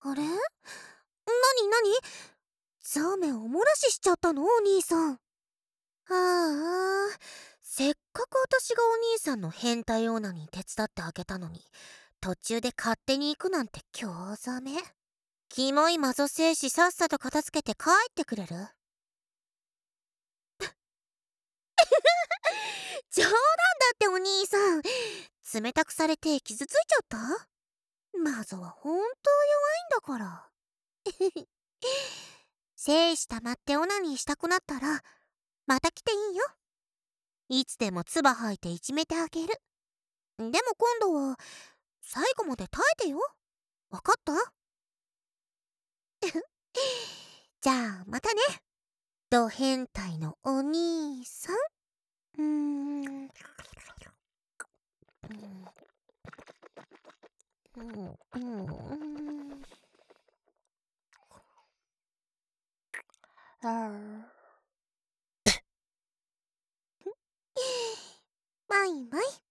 あれ、なになに、ザーメンお漏らししちゃったのお兄さん。ああ、せっかく私がお兄さんの変態オーナーに手伝ってあげたのに、途中で勝手に行くなんて興ざめ。キモいマゾ精子さっさと片付けて帰ってくれる？冗談だってお兄さん。冷たくされて傷ついちゃった？マゾは本当弱いんだから。精子溜まってオナニーしたくなったら、また来ていいよ。いつでも唾吐いていじめてあげる。でも今度は、最後まで耐えてよ。わかった？じゃあ、またね。ド変態のお兄さん。うーん。バイバイ。